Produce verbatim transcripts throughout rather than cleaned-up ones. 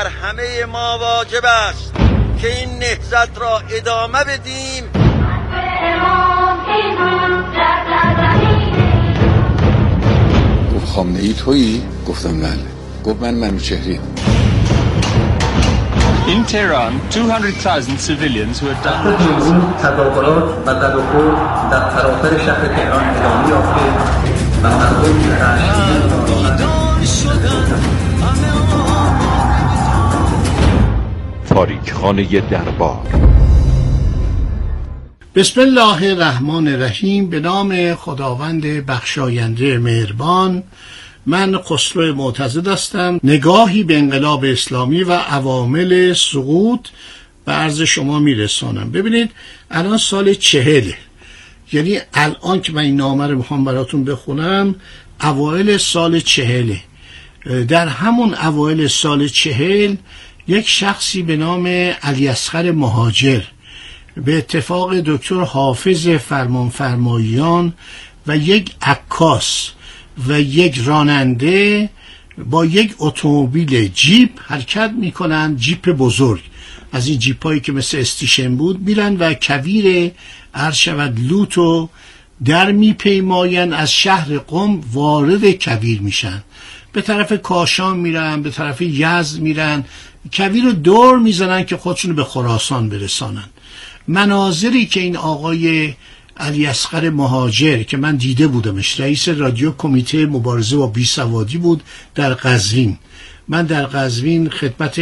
بر همه ما واجب است که این نهضت را ادامه بدیم. گفت خامنه ای تویی؟ گفتم بله. گفت من منوچهری. In Tehran, two hundred thousand civilians who had died. تظاهرات و زد و خورد در سراسر شهر تهران ادامه یافته و مردم تاریکخانه دربار. بسم الله الرحمن الرحیم. به نام خداوند بخشاینده مهربان. من خسرو معتضد هستم. نگاهی به انقلاب اسلامی و عوامل سقوط به عرض شما میرسانم. ببینید الان سال چهله، یعنی الان که من این نامه رو میخوام براتون بخونم اوایل سال چهله. در همون اوایل سال چهل یک شخصی به نام علیاصغر مهاجر به اتفاق دکتر حافظ فرمانفرماییان و یک عکاس و یک راننده با یک اتومبیل جیپ حرکت میکنن، جیپ بزرگ از این جیپ هایی که مثل استیشن بود، میرن و کویر عرض شود لوتو در میپیماین. از شهر قم وارد کویر میشن، به طرف کاشان میرن، به طرف یزد میرن، کویر رو دور میزنن که خودشونو به خراسان برسانن. مناظری که این آقای علیاصغر مهاجر که من دیده بودمش، رئیس رادیو کمیته مبارزه با بیسوادی بود در قزوین. من در قزوین خدمت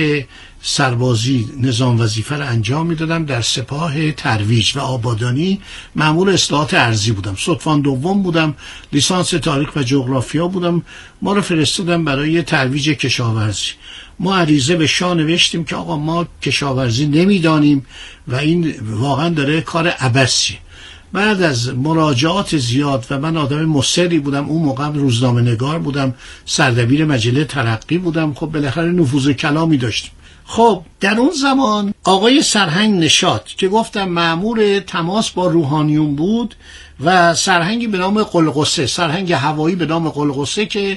سربازی نظام وظیفه رو انجام میدادم، در سپاه ترویج و آبادانی مأمور اصلاحات ارضی بودم، صدفان دوم بودم، لیسانس تاریخ و جغرافیا بودم. ما رو فرستادم برای ترویج کشاورزی. ما عریضه به شاه نوشتیم که آقا ما کشاورزی نمیدانیم و این واقعا داره کار عبثی. بعد از مراجعات زیاد و من آدم مصری بودم، اون موقع روزنامه نگار بودم، سردبیر مجله ترقی بودم، خب بالاخره نفوذ کلامی داشتیم. خب در اون زمان آقای سرهنگ نشاط که گفتم مأمور تماس با روحانیون بود و سرهنگی به نام قلقصه، سرهنگ هوایی به نام قلقصه که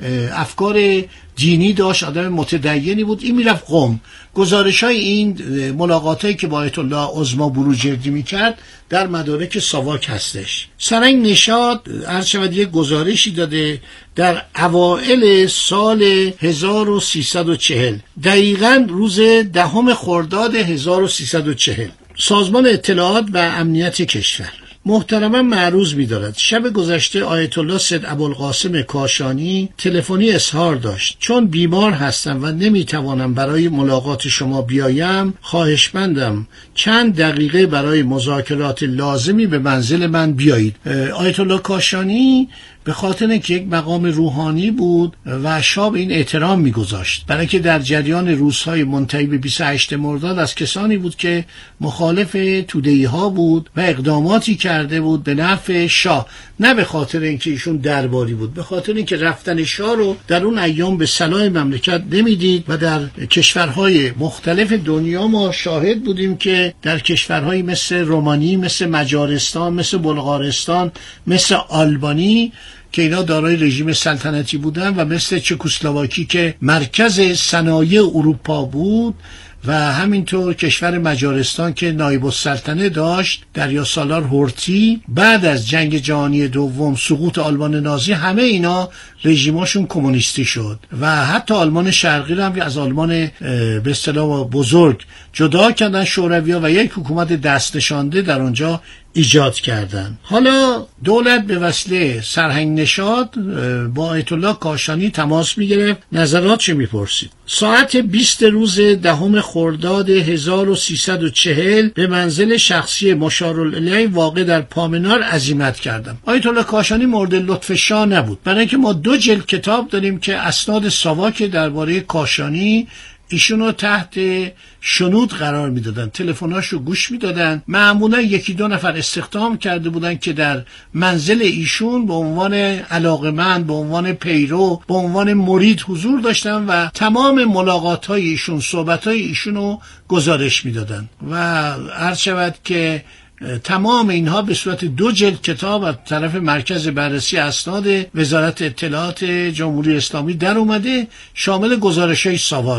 افکار دینی داشت، آدم متدینی بود، این میرفت قم. گزارش های این ملاقات هایی که با آیت الله عظما بروجردی میکرد در مدارک ساواک هستش. سرهنگ نشاط عرض شود یک گزارشی داده در اوائل سال هزار و سیصد و چهل، دقیقاً روز دهم خرداد هزار و سیصد و چهل، سازمان اطلاعات و امنیت کشور محترما معروض می‌دارد شب گذشته آیت الله سید ابوالقاسم کاشانی تلفنی اظهار داشت چون بیمار هستم و نمیتوانم برای ملاقات شما بیایم، خواهشمندم چند دقیقه برای مذاکرات لازمی به منزل من بیایید. آیت الله کاشانی به خاطر اینکه یک مقام روحانی بود و شاه به این احترام میگذاشت، برای که در جریان روزهای منتهی به بیست و هشتم مرداد از کسانی بود که مخالف توده‌ای ها بود و اقداماتی کرده بود به نفع شاه، نه به خاطر اینکه ایشون درباری بود، به خاطر اینکه رفتن شاه رو در اون ایام به صلاح مملکت نمیدید. و در کشورهای مختلف دنیا ما شاهد بودیم که در کشورهایی مثل رومانی، مثل مجارستان، مثل بلغارستان، مثل آلبانی که اینا دارای رژیم سلطنتی بودن و مثل چکسلواکی که مرکز صنایع اروپا بود و همینطور کشور مجارستان که نایب السلطنه داشت، دریاسالار هورتی، بعد از جنگ جهانی دوم سقوط آلمان نازی، همه اینا رژیماشون کمونیستی شد و حتی آلمان شرقی رو هم از آلمان به اصطلاح بزرگ جدا کردن شوروی‌ها و یک حکومت دست نشانده در اونجا ایجاد کردن. حالا دولت به وسیله سرهنگ نشاط با آیت الله کاشانی تماس میگرفت، نظرات چه میپرسید. ساعت بیست روز دهم خرداد هزار و سیصد و چهل به منزل شخصی مشارالیه واقع در پامنار عزیمت کردم. آیت الله کاشانی مورد لطف شاه نبود، برای اینکه ما دو جلد کتاب داریم که اسناد ساواک درباره کاشانی، ایشونو تحت شنود قرار میدادن، تلفناشو گوش میدادن. معمولا یکی دو نفر استخدام کرده بودن که در منزل ایشون به عنوان علاقمند، به عنوان پیرو، به عنوان مرید حضور داشتن و تمام ملاقات های ایشون، صحبت های ایشونو گزارش میدادن و عرض شود که تمام اینها به صورت دو جلد کتاب از طرف مرکز بررسی اسناد وزارت اطلاعات جمهوری اسلامی در اومده، شامل گزارش‌های ساواک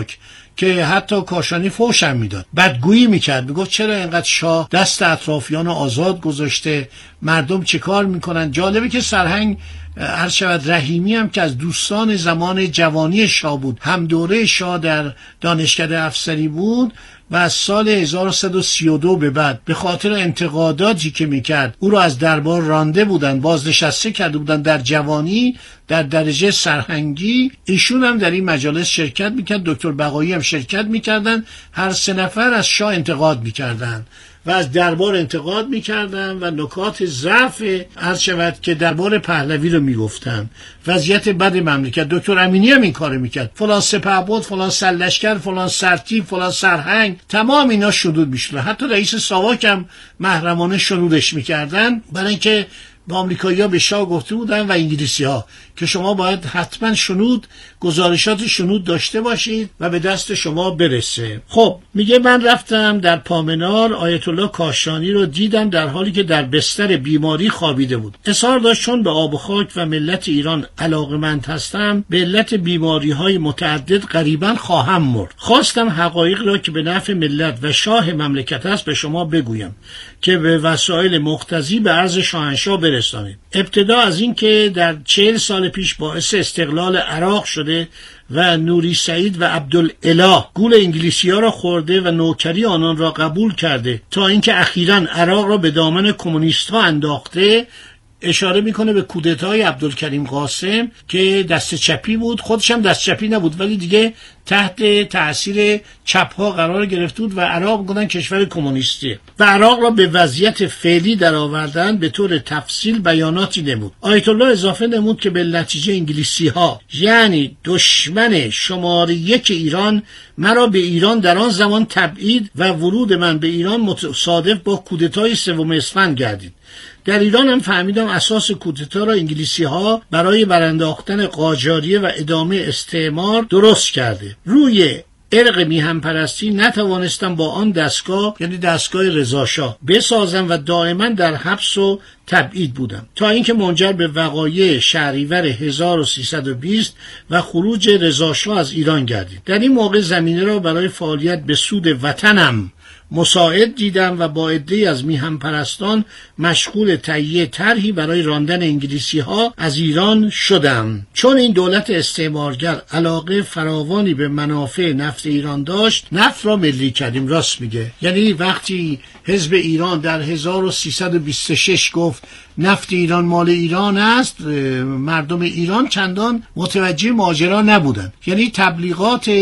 که حتی کاشانی فوشم میداد، بدگویی میکرد، میگفت چرا اینقدر شاه دست اطرافیان آزاد گذاشته، مردم چه کار میکنن. جالبه که سرهنگ عرض شود رحیمی هم که از دوستان زمان جوانی شاه بود، هم دوره شاه در دانشکده افسری بود و از سال هزار و سیصد و سی و دو به بعد به خاطر انتقاداتی که میکرد او را از دربار رانده بودن، بازنشسته کرده بودن در جوانی در درجه سرهنگی. ایشون هم در این مجالس شرکت میکرد، دکتر بقایی هم شرکت میکردن، هر سه نفر از شاه انتقاد میکردن و از دربار انتقاد میکردن و نکات ضعف عرض شود که دربار پهلوی رو میگفتن، وضعیت بد مملکت. دکتر امینی هم این کارو میکرد، فلان سپهبد، فلان سرلشکر، فلان سرتیپ، فلان سرهنگ، تمام اینا شنود میشد. حتی رئیس ساواک هم محرمانه شنودش میکردن، برای اینکه به آمریکایی‌ها به شاه گفته بودن و انگلیسی‌ها که شما باید حتما شنود، گزارشات شنود داشته باشید و به دست شما برسه. خب میگه من رفتم در پامنار، آیت الله کاشانی رو دیدم در حالی که در بستر بیماری خوابیده بود. اصرار داشت چون به آب و خاک و ملت ایران علاقه‌مند هستم، به علت بیماری‌های متعدد قریباً خواهم مرد. خواستم حقایق را که به نفع ملت و شاه مملکت است به شما بگویم که به وسایل مقتضی به عرض شاهنشاه برسانید. ابتدا از این که در چهل سال پیش باعث استقلال عراق شده و نوری سعید و عبدالاله گول انگلیسی ها را خورده و نوکری آنان را قبول کرده تا اینکه اخیراً عراق را به دامن کمونیست ها انداخته، اشاره میکنه به کودتای عبدالکریم قاسم که دست چپی بود، خودش هم دست چپی نبود ولی دیگه تحت تأثیر چپ ها قرار گرفته بود و عراق گفتن کشور کمونیستی و عراق را به وضعیت فعلی در آوردن به طور تفصیل بیاناتی نمود. آیت الله اضافه نمود که به نتیجه انگلیسی ها یعنی دشمن شماره یک ایران مرا به ایران در آن زمان تبعید و ورود من به ایران متصادف با کودتای سوم اسفند گردید. در ایران هم فهمیدم اساس کودتا را انگلیسی ها برای برانداختن قاجاریه و ادامه استعمار درست کرده. روی ارق میهن پرستی نتوانستم با آن دستگاه یعنی دستگاه رضاشاه بسازم و دائما در حبس و تبعید بودم تا اینکه منجر به وقایع شهریور هزار و سیصد و بیست و خروج رضاشاه از ایران گردید. در این موقع زمینه را برای فعالیت به سود وطنم مساعد دیدم و با عده‌ای از میهن پرستان مشغول تهیه طرحی برای راندن انگلیسی ها از ایران شدم. چون این دولت استعمارگر علاقه فراوانی به منافع نفت ایران داشت، نفت را ملی کردیم. راست میگه، یعنی وقتی حزب ایران در هزار و سیصد و بیست و شش گفت نفت ایران مال ایران است، مردم ایران چندان متوجه ماجرا نبودند. یعنی تبلیغات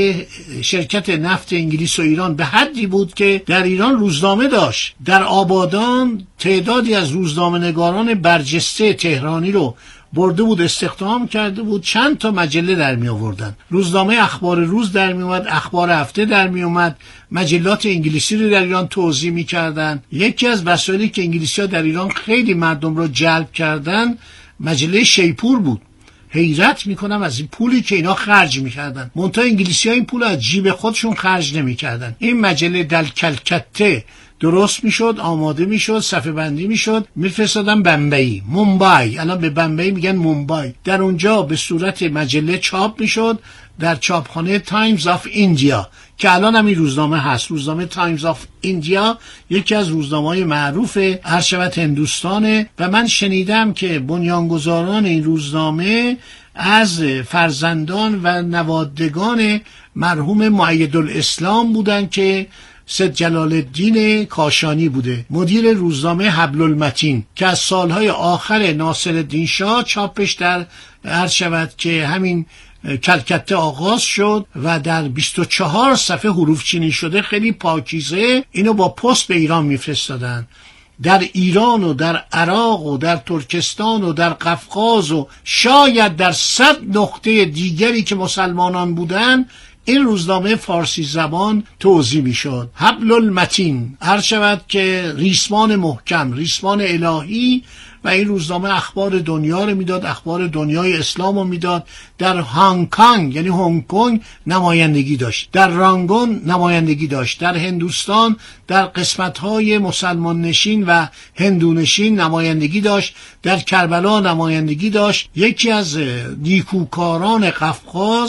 شرکت نفت انگلیس و ایران به حدی بود که در ایران روزنامه داشت. در آبادان تعدادی از روزنامه نگاران برجسته تهرانی رو برده بود، استخدام کرده بود، چند تا مجله در می آوردن. روزنامه اخبار روز در می اومد، اخبار هفته در می اومد، مجلات انگلیسی رو در ایران توزیع می کردن. یکی از وسایلی که انگلیسی ها در ایران خیلی مردم رو جلب کردن مجله شیپور بود. حیرت میکنم از این پولی که اینا خرج میکردن، منتها انگلیسی ها این پول از جیب خودشون خرج نمیکردن. این مجله دل کلکته درست میشد، آماده میشد، صفحه بندی میشد، میفرستادن بمبئی، مومبای، الان به بمبئی میگن مومبای. در اونجا به صورت مجله چاپ میشد در چاپخانه تایمز آف ایندیا که الان هم این روزنامه هست. روزنامه تایمز آف ایندیا یکی از روزنامه‌های معروف هر شبت هندوستانه و من شنیدم که بنیانگذاران این روزنامه از فرزندان و نوادگان مرحوم مؤیدالاسلام بودن که سید جلال الدین کاشانی بوده، مدیر روزنامه حبل المتین که از سالهای آخر ناصرالدین شاه چاپش در عرض شود که همین کلکته آغاز شد و در بیست و چهار صفحه حروف چینی شده، خیلی پاکیزه. اینو با پست به ایران میفرستادن. در ایران و در عراق و در ترکستان و در قفقاز و شاید در صد نقطه دیگری که مسلمانان بودن این روزنامه فارسی زبان توزیع میشد. حبل المتین، هر شود که ریسمان محکم، ریسمان الهی. و این روزنامه اخبار دنیا رو میداد، اخبار دنیای اسلام رو میداد. در هنگ کنگ یعنی هنگ کنگ نمایندگی داشت، در رانگون نمایندگی داشت، در هندوستان در قسمت‌های مسلمان نشین و هندو نشین نمایندگی داشت، در کربلا نمایندگی داشت. یکی از نیکوکاران قفقاز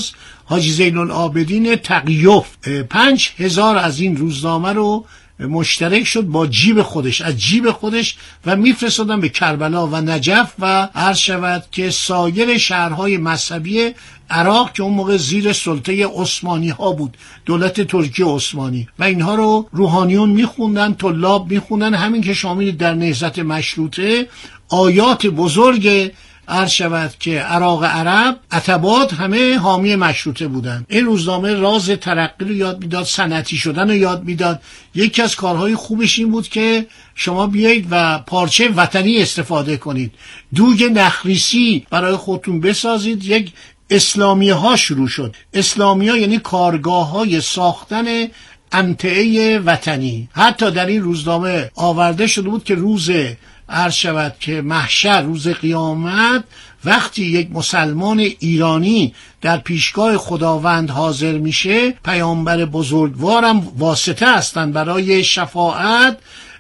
حاجی زین العابدین تقیوف پنج هزار از این روزنامه رو مشترک شد با جیب خودش، از جیب خودش، و میفرستادن به کربلا و نجف و عرض شود که سایر شهرهای مذهبی عراق که اون موقع زیر سلطه عثمانی ها بود، دولت ترکیه عثمانی، و اینها رو روحانیون میخوندن، طلاب میخوندن. همین که شامل در نهضت مشروطه آیات بزرگ عرض شود که عراق عرب عتبات همه حامی مشروطه بودن. این روزنامه راز ترقی رو یاد میداد، صنعتی شدن رو یاد میداد. یکی از کارهای خوبش این بود که شما بیایید و پارچه وطنی استفاده کنید، دوگ نخریسی برای خودتون بسازید. یک اسلامی ها شروع شد. اسلامی ها یعنی کارگاه های ساختن امتعه وطنی. حتی در این روزنامه آورده شده بود که روز عرض شود که محشر، روز قیامت، وقتی یک مسلمان ایرانی در پیشگاه خداوند حاضر میشه، پیامبر بزرگوارم واسطه هستند برای شفاعت.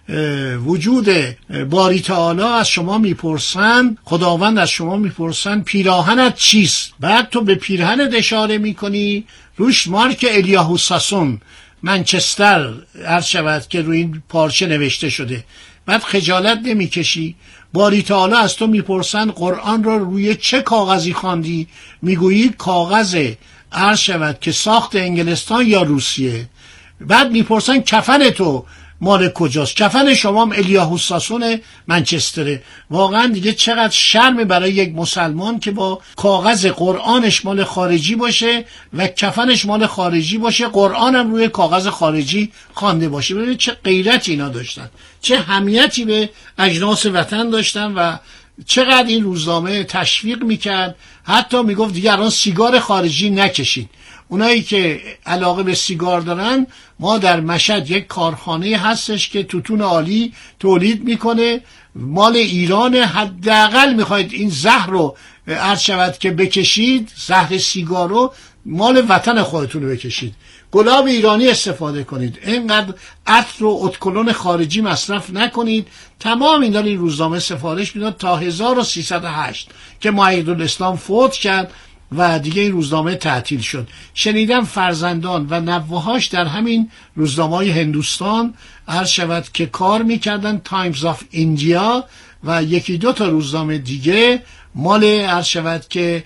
وجود باری تعالی از شما میپرسن، خداوند از شما میپرسن پیراهنت چیست؟ بعد تو به پیراهنت اشاره میکنی، روش مارک الیاهو ساسون منچستر عرض شود که روی این پارچه نوشته شده. بعد خجالت نمیکشی؟ باری تعالی از تو میپرسن قرآن را روی چه کاغذی خواندی؟ میگویی کاغذ عرض شود که ساخت انگلستان یا روسیه. بعد میپرسن کفن تو مال کجاست؟ کفن شما هم الیاهو ساسون منچستره. واقعا دیگه چقدر شرم برای یک مسلمان که با کاغذ قرآنش مال خارجی باشه و کفنش مال خارجی باشه، قرآنم روی کاغذ خارجی خوانده باشه. ببینید چه غیرتی اینا داشتن، چه حمیتی به اجناس وطن داشتن و چقدر این روزنامه تشویق میکرد. حتی میگفت دیگه الان سیگار خارجی نکشید. اونایی که علاقه به سیگار دارن، ما در مشهد یک کارخانه هستش که توتون عالی تولید میکنه، مال ایران. حداقل میخواید این زهر رو عرض شود که بکشید، زهر سیگار رو، مال وطن خودتون رو بکشید، گلاب ایرانی استفاده کنید، اینقدر عطر و ادکلون خارجی مصرف نکنید. تمام اینا این روزنامه سفارش میداد تا هزار و سیصد و هشت که معیدالاسلام فوت کرد و دیگه این روزنامه تعطیل شد. شنیدم فرزندان و نوه‌هاش در همین روزنامه‌های هندوستان عرض شود که کار میکردن، تایمز آف ایندیا و یکی دو تا روزنامه دیگه مال عرض شود که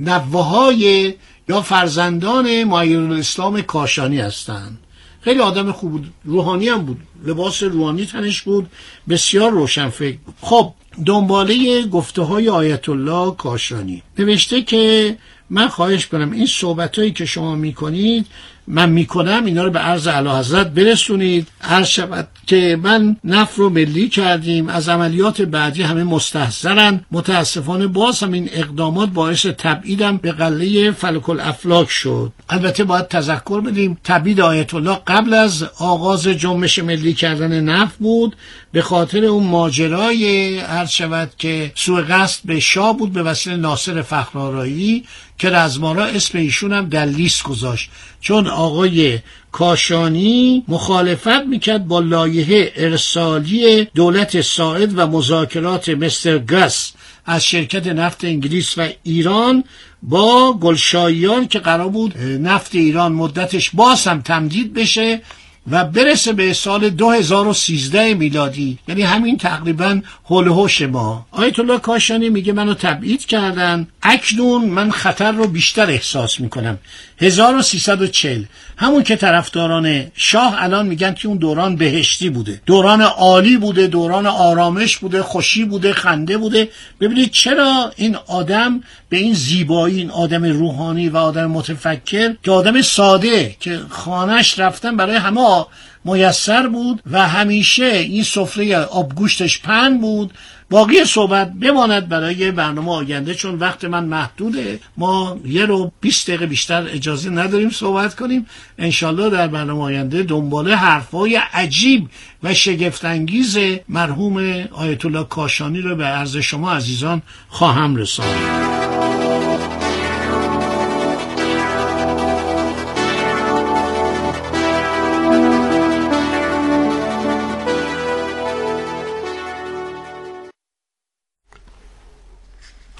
نوه‌های یا فرزندان معیدالاسلام کاشانی هستند. خیلی آدم خوب بود، روحانی هم بود، لباس روحانی تنش بود، بسیار روشنفکر بود. خب دنباله گفته های آیت الله کاشانی نوشته که من خواهش کنم این صحبتایی که شما میکنید من میکنم اینا رو به عرض اعلیحضرت برسونید. عرض شود که من نفت رو ملی کردیم، از عملیات بعدی همه مستحضرن. متاسفانه باز هم این اقدامات باعث تبعیدم به قله فلک الافلاک شد. البته باید تذکر بدیم تبعید آیت الله قبل از آغاز جنبش ملی کردن نفت بود، به خاطر اون ماجرای عرض شود که سوء قصد به شاه بود به وسیله ناصر فخرآرایی که رزمارا اسم ایشون هم در لیست گذاشت، چون آقای کاشانی مخالفت میکرد با لایحه ارسالی دولت ساعد و مذاکرات مستر گاس از شرکت نفت انگلیس و ایران با گلشاییان که قرار بود نفت ایران مدتش باز هم تمدید بشه و برسه به سال دو هزار و سیزده میلادی، یعنی همین تقریبا هول و هوش ما. آیت الله کاشانی میگه منو تبعید کردن، اکنون من خطر رو بیشتر احساس میکنم. هزار و سیصد و چهل همون که طرفداران شاه الان میگن که اون دوران بهشتی بوده، دوران عالی بوده، دوران آرامش بوده، خوشی بوده، خنده بوده. ببینید چرا این آدم به این زیبایی، این آدم روحانی و آدم متفکر که آدم ساده که خانهش رفتن برای همه میسر بود و همیشه این سفره آبگوشتش پهن بود. باقی صحبت بماند برای برنامه آینده، چون وقت من محدوده. ما یه رو بیست دقیقه بیشتر اجازه نداریم صحبت کنیم. انشالله در برنامه آینده دنباله حرفای عجیب و شگفت‌انگیز مرحوم آیت الله کاشانی رو به عرض شما عزیزان خواهم رساند.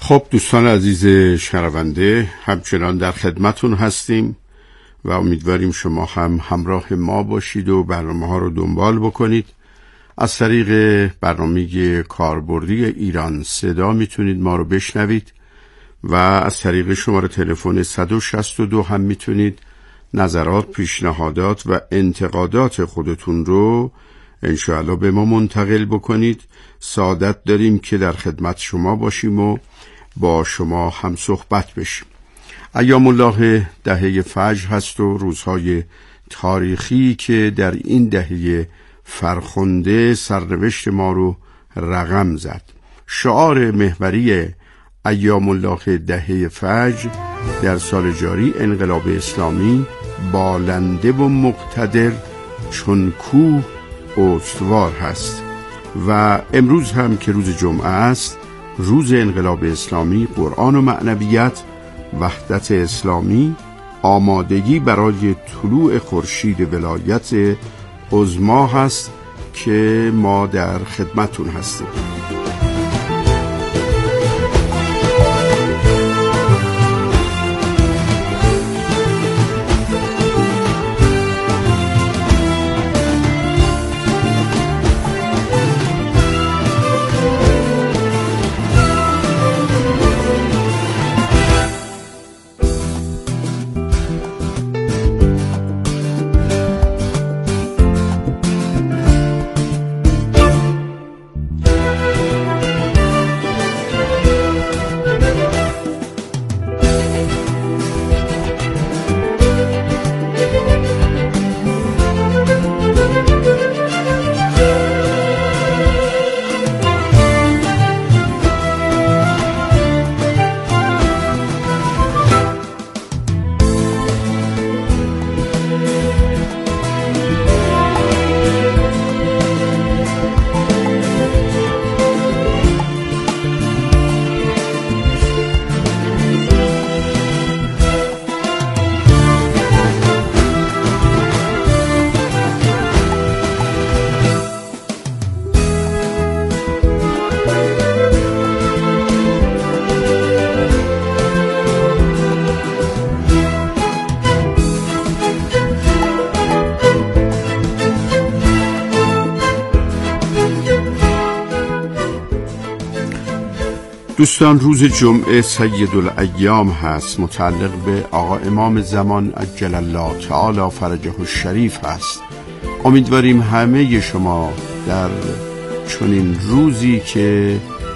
خب دوستان عزیز شنونده، همچنان در خدمتون هستیم و امیدواریم شما هم همراه ما باشید و برنامه ها رو دنبال بکنید. از طریق برنامه کاربردی ایران صدا میتونید ما رو بشنوید و از طریق شماره تلفن صد و شصت و دو هم میتونید نظرات، پیشنهادات و انتقادات خودتون رو انشاءالله به ما منتقل بکنید. سعادت داریم که در خدمت شما باشیم و با شما هم صحبت بشیم. ایام الله دهه فجر هست و روزهای تاریخی که در این دهه فرخنده سرنوشت ما رو رقم زد. شعار محوری ایام الله دهه فجر در سال جاری انقلاب اسلامی بالنده و مقتدر چون کوه استوار هست و امروز هم که روز جمعه است، روز انقلاب اسلامی، قرآن و معنویت، وحدت اسلامی، آمادگی برای طلوع خورشید ولایت عظما هست که ما در خدمتون هستیم. دوستان، روز جمعه سید الایام هست، متعلق به آقا امام زمان عجل الله تعالی فرجه الشریف هست. امیدواریم همه شما در چنین روزی که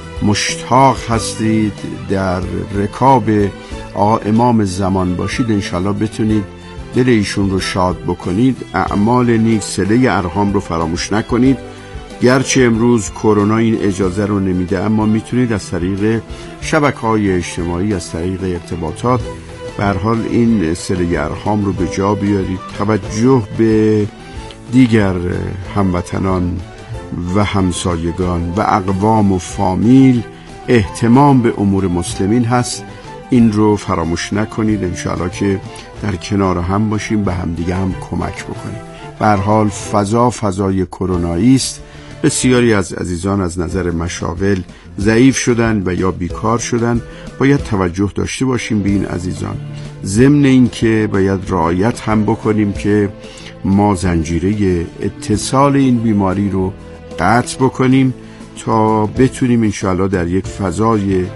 مشتاق هستید در رکاب آقا امام زمان باشید، انشالله بتونید دل ایشون رو شاد بکنید. اعمال نیک، صله ارحام رو فراموش نکنید. گرچه امروز کرونا این اجازه رو نمیده، اما میتونید از طریق شبکه‌های اجتماعی، از طریق ارتباطات به هر حال این صله ارحام رو به جا بیارید. توجه به دیگر هموطنان و همسایگان و اقوام و فامیل، اهتمام به امور مسلمین هست، این رو فراموش نکنید. انشاءالله که در کنار هم باشیم، به هم دیگه هم کمک بکنیم. به هر حال فضا فضای کرونایی است. بسیاری از عزیزان از نظر مشاغل ضعیف شدن و یا بیکار شدن. باید توجه داشته باشیم به این عزیزان، ضمن این که باید رعایت هم بکنیم که ما زنجیره اتصال این بیماری رو قطع بکنیم تا بتونیم انشاءالله در یک فضای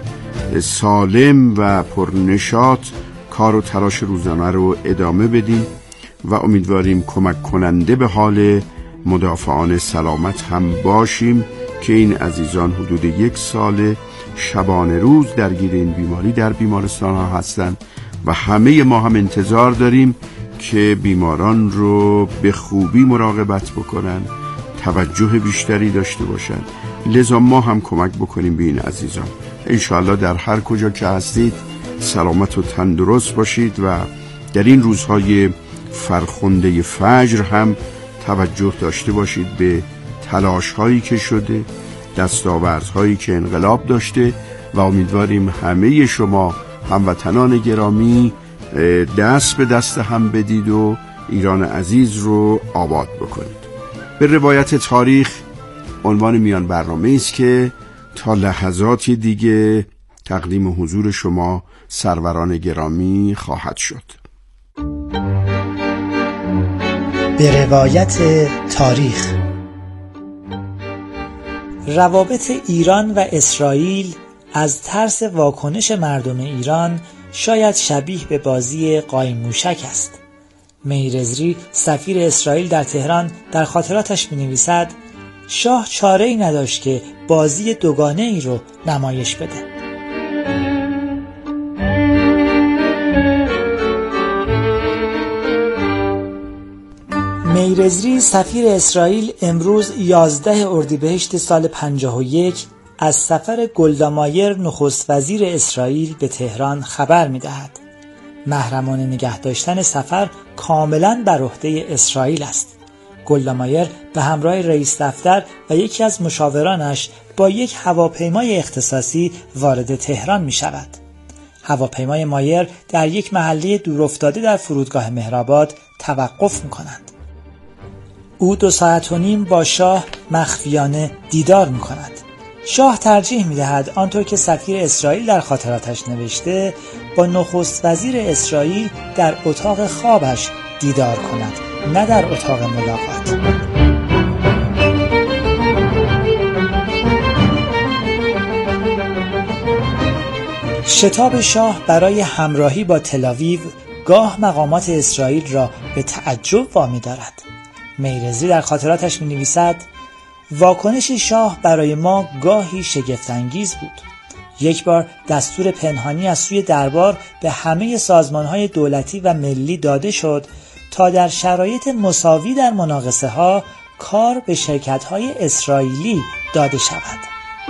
سالم و پرنشاط کار و تلاش روزانه رو ادامه بدیم و امیدواریم کمک کننده به حال مدافعان سلامت هم باشیم که این عزیزان حدود یک سال شبانه روز درگیر این بیماری در بیمارستان ها هستند و همه ما هم انتظار داریم که بیماران رو به خوبی مراقبت بکنن، توجه بیشتری داشته باشن. لذا ما هم کمک بکنیم به این عزیزان. انشاءالله در هر کجا که هستید سلامت و تندرست باشید و در این روزهای فرخنده فجر هم توجه داشته باشید به تلاش هایی که شده، دستاوردهایی که انقلاب داشته و امیدواریم همه شما هموطنان گرامی دست به دست هم بدید و ایران عزیز رو آباد بکنید. به روایت تاریخ عنوان میان برنامه است که تا لحظاتی دیگه تقدیم حضور شما سروران گرامی خواهد شد. به روایت تاریخ، روابط ایران و اسرائیل از ترس واکنش مردم ایران شاید شبیه به بازی قایم موشک است. میرزری سفیر اسرائیل در تهران در خاطراتش می‌نویسد شاه چاره‌ای نداشت که بازی دوگانه ای رو نمایش بده. میرزری سفیر اسرائیل امروز یازده اردیبهشت سال پنجاه و یک از سفر گلدا مایر نخست وزیر اسرائیل به تهران خبر می‌دهد. محرمانه نگه داشتن سفر کاملاً بر عهده اسرائیل است. گلدا مایر به همراه رئیس دفتر و یکی از مشاورانش با یک هواپیمای اختصاصی وارد تهران می‌شود. هواپیمای مایر در یک محله دورافتاده در فرودگاه مهرآباد توقف می‌کند. او دو ساعت و نیم با شاه مخفیانه دیدار می‌کند. شاه ترجیح می‌دهد آنطور که سفیر اسرائیل در خاطراتش نوشته با نخست وزیر اسرائیل در اتاق خوابش دیدار کند، نه در اتاق ملاقات. شتاب شاه برای همراهی با تل‌آویو گاه مقامات اسرائیل را به تعجب وامی دارد. میرزری در خاطراتش می‌نویسد واکنش شاه برای ما گاهی شگفت‌انگیز بود. یک بار دستور پنهانی از سوی دربار به همه سازمان‌های دولتی و ملی داده شد تا در شرایط مساوی در مناقصه‌ها کار به شرکت‌های اسرائیلی داده شود.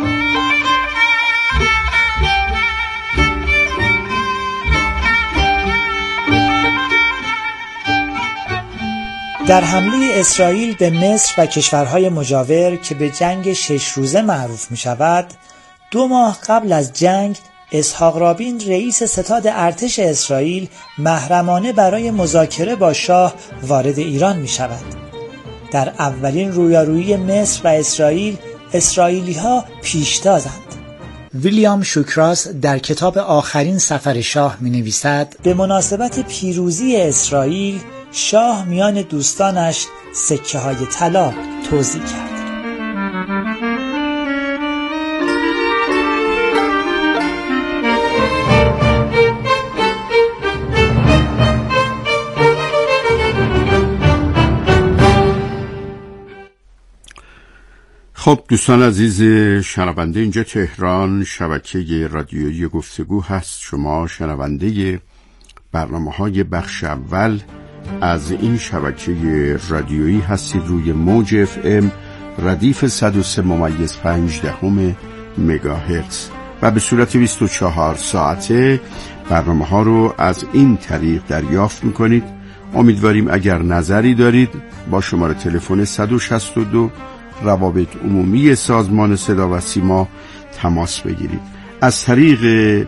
در حمله اسرائیل به مصر و کشورهای مجاور که به جنگ شش روزه معروف می شود، دو ماه قبل از جنگ اسحاق رابین رئیس ستاد ارتش اسرائیل محرمانه برای مذاکره با شاه وارد ایران می شود. در اولین رویارویی مصر و اسرائیل، اسرائیلی ها پیشتازند. ویلیام شوکراس در کتاب آخرین سفر شاه می نویسد به مناسبت پیروزی اسرائیل شاه میان دوستانش سکه های طلا توزیع کرد. خب دوستان عزیز شنونده، اینجا تهران شبکه رادیویی گفتگو هست. شما شنونده برنامه‌های بخش اول از این شبکه رادیویی هستید روی موج اف ام ردیف صد و سه ممیز پنج دهم مگاهرتز و به صورت بیست و چهار ساعته برنامه ها رو از این طریق دریافت میکنید. امیدواریم اگر نظری دارید با شماره تلفن صد و شصت و دو روابط عمومی سازمان صدا و سیما تماس بگیرید. از طریق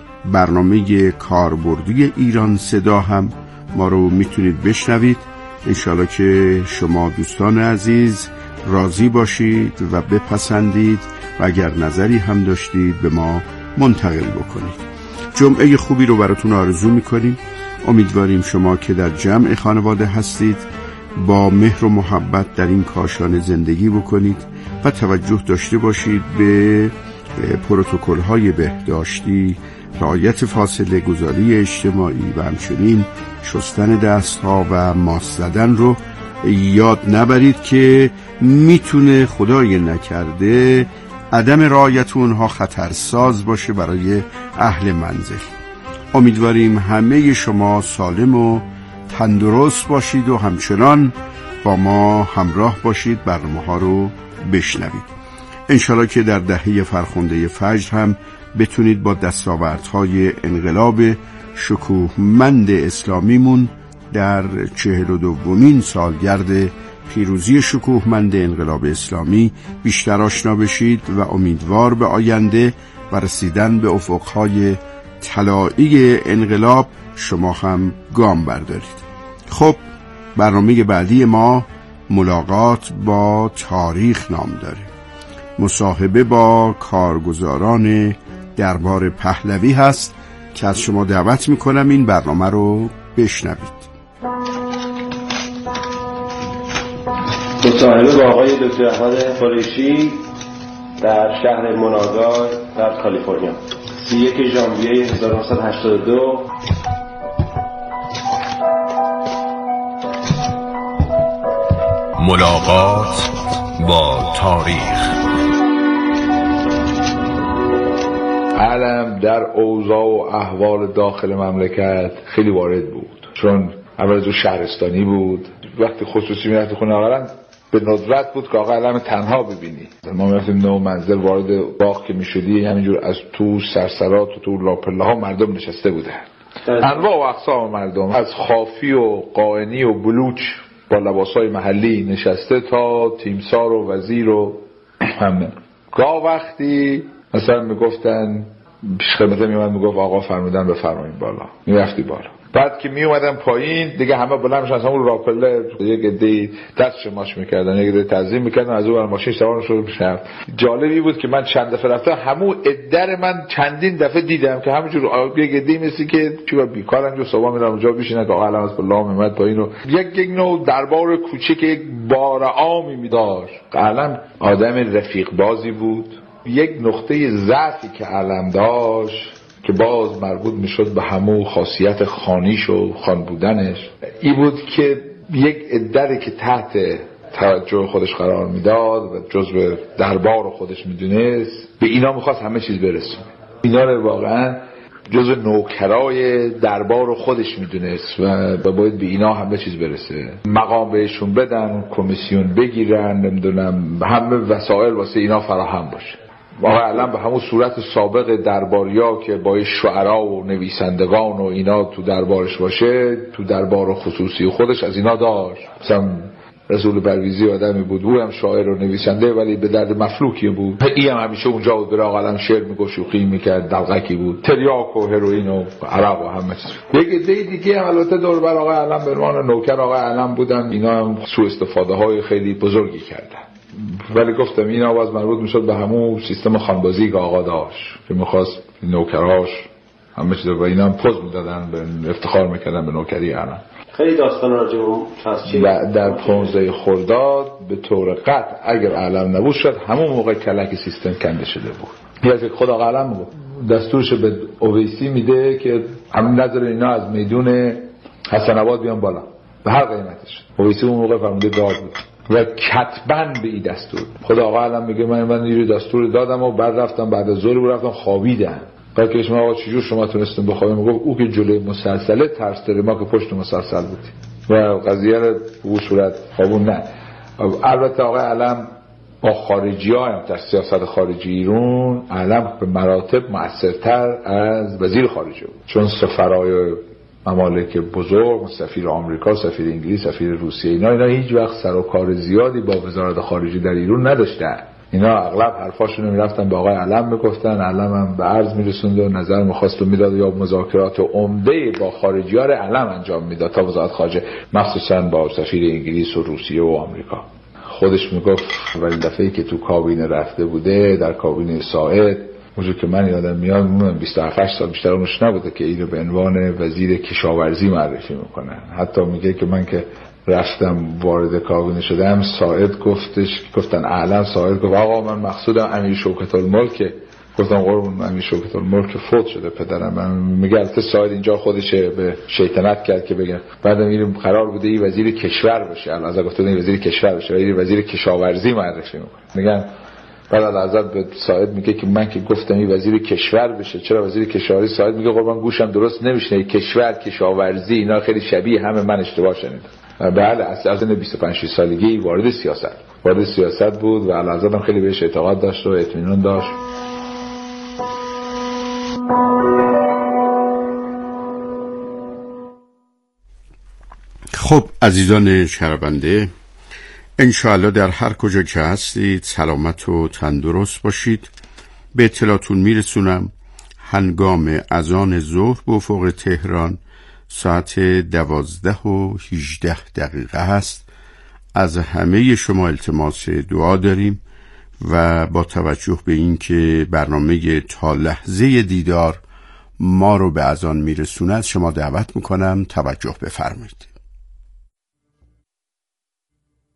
برنامه کاربردی ایران صدا هم ما رو میتونید بشنوید. انشالله که شما دوستان عزیز راضی باشید و بپسندید و اگر نظری هم داشتید به ما منتقل بکنید. جمعه خوبی رو براتون آرزو میکنیم. امیدواریم شما که در جمع خانواده هستید با مهر و محبت در این کاشانه زندگی بکنید و توجه داشته باشید به پروتکل های بهداشتی، رعایت فاصله گذاری اجتماعی و همچنین شستن دست ها و ماسک زدن رو یاد نبرید که میتونه خدای نکرده عدم رعایت اونها خطرساز باشه برای اهل منزل. امیدواریم همه شما سالم و تندرست باشید و همچنان با ما همراه باشید، برنامه ها رو بشنوید. انشالله که در دهه فرخنده فجر هم بتونید با دستاوردهای انقلاب شکوهمند اسلامیمون در چهل و دومین سالگرد پیروزی شکوهمند انقلاب اسلامی بیشتر آشنا بشید و امیدوار به آینده و رسیدن به افقهای طلایی انقلاب شما هم گام بردارید. خب برنامه بعدی ما ملاقات با تاریخ نام داره. مصاحبه با کارگزاران دربار پهلوی هست که از شما دعوت میکنم این برنامه رو بشنوید. مصاحبه با آقای دکتر احمد قریشی در شهر موناگا در کالیفرنیا، سی و یک ژانویه هزار و نهصد و هشتاد و دو. ملاقات با تاریخ. علم در اوضاع و احوال داخل مملکت خیلی وارد بود، چون اول از اون شهرستانی بود. وقتی خصوصی میرفتی خونه آقا به ندرت بود که آقا علم تنها ببینی. ما میرفتیم نو منزل، وارد باغ که میشدی همینجور از تو سرسرات و تو لاپله ها مردم نشسته بودن، انواع و اقسام مردم، از خافی و قائنی و بلوچ با لباسای محلی نشسته تا تیمسار و وزیر و همه. گاه وقتی مثلا میگفتن پیش خدمت میومد میگفت آقا فرمودن بفرمایید بالا، میرفتی بالا. بعد که می اومدن پایین دیگه همه بلند میشن، همون راپله یک عده دستش ماش میکردن، یک عده تعظیم میکردن، از اون ماشین سوار شد میشن. جالبی بود که من چند دفعه رفتم همون عده من چندین دفعه دیدم که همونجور یک عده مثل که چیکار بیکارن جو صبح میرن اونجا بشینن که آقا علم از بالا اومد پایین و یک یک نوع دربار کوچیک یک بار عامی می‌داشت. علم آدم رفیق بازی بود. یک نقطه ضعفی که علم داشت که باز مربوط میشد به همون خاصیت خانیش و خان بودنش، این بود که یک عده‌ای که تحت توجه خودش قرار میداد و جزو دربار خودش میدونست، به اینا میخواست همه چیز برسونه. اینا رو واقعا جزو نوکرای دربار خودش میدونست و باید به اینا همه چیز برسه، مقام بهشون بدن، کمیسیون بگیرن، نمیدونم همه وسایل واسه اینا فراهم باشه. آقا علم به همون صورت سابق درباریا که با شعرا و نویسندگان و اینا تو دربارش باشه، تو دربار خصوصی خودش از اینا داشت. مثلا رسول برویزی آدمی بود، او هم شاعر و نویسنده ولی به درد مفلوکی بود. این هم همیشه اونجا بود، برای آقا علم شعر میگفت، شوخی میکرد، دلغکی بود، تریاک و هروئین و عرق و همه چیز. یک عده دیگه هم البته دور بر آقا علم به عنوان نوکر آقا علم بودن، اینا هم سوء استفاده های خیلی بزرگی کردن. ولی گفتم این آواز مربوط میشد به همون سیستم خانبازی که آقا داشت که میخواست نوکراش همه چیز رو اینا هم پوز میدادن، به افتخار میکردن به نوکری علم. خیلی داستان راجع به اون و در پانزده خرداد به طور قطع اگر علم نبود شد همون موقع کلک سیستم کنده شده بود. یعنی خود آقا علم بود دستورش به اویسی میده که همین نظر اینا از میدون حسن آباد بیان بالا به هر قیمتش. اویسی اون موقع فرمانده گارد بود و کتبن به این دستور. خدا آقا علم میگه من من یه دستور دادم و بعد رفتم بعد از ظهر رفتم خوابیدم. بعد که شما آقا چجور شما تونستون بخوابید؟ میگفت او که جلوی مسلسله ترس داره، ما که پشت مسلسل بودیم و قضیه رو به صورت خوابون. نه البته آقا علم با خارجی ها هم در سیاست خارجی ایران علم به مراتب مؤثرتر از وزیر خارجه بود، چون سفرای ممالک بزرگ، سفیر آمریکا، سفیر انگلیس، سفیر روسیه، اینا اینا هیچ وقت سر و کار زیادی با وزارت خارجه در ایران نداشتن. اینا اغلب حرفاشون رو میرفتن به آقای علم میگفتن، علم هم به عرض میرسوند و نظر میخواست و میداد یا مذاکرات عمده با خارجیار علم انجام میداد تا وزارت خارجه، مخصوصا با سفیر انگلیس و روسیه و آمریکا. خودش میگفت ولی دفعه‌ای که تو کابینه رفته بوده، در کابینه ساعد، اونجور که من یادم میاد من بیست و هفت سال بیشتر اونش نبوده که اینو به عنوان وزیر کشاورزی معرفی میکنن. حتی میگه که من که رفتم وارد کابینه شدم، ساعد گفتش، گفتن علم، ساعد گفت آقا من مقصودم امیر شوکت الملک. گفتم قربون امیر شوکت الملک فوت شده پدرم. من میگه البته ساعد اینجا خودش به شیطنت کرد که بگم بعدم این قرار بوده این وزیر کشور بشه، الان گفته این وزیر کشور بشه، این وزیر کشاورزی معرفی میکنه. میگن بعد الازد به ساعد میگه که من که گفتم این وزیر کشور بشه، چرا وزیر کشاورزی؟ ساعد میگه قربان گوشم درست نمیشنه، کشور کشاورزی اینا خیلی شبیه همه، من اشتباه شنیدم. بله از بیست و پنج سالگی وارد سیاست وارد سیاست بود و الازد هم خیلی بهش اعتقاد داشت و اطمینان داشت. خب عزیزان شنونده، انشاءالله در هر کجا که هستید سلامت و تندرست باشید. به اطلاعتون میرسونم هنگام اذان ظهر به افق تهران ساعت دوازده و هجده دقیقه هست. از همه شما التماس دعا داریم و با توجه به اینکه برنامه تا لحظه دیدار ما رو به اذان میرسونه، از شما دعوت میکنم توجه بفرمایید.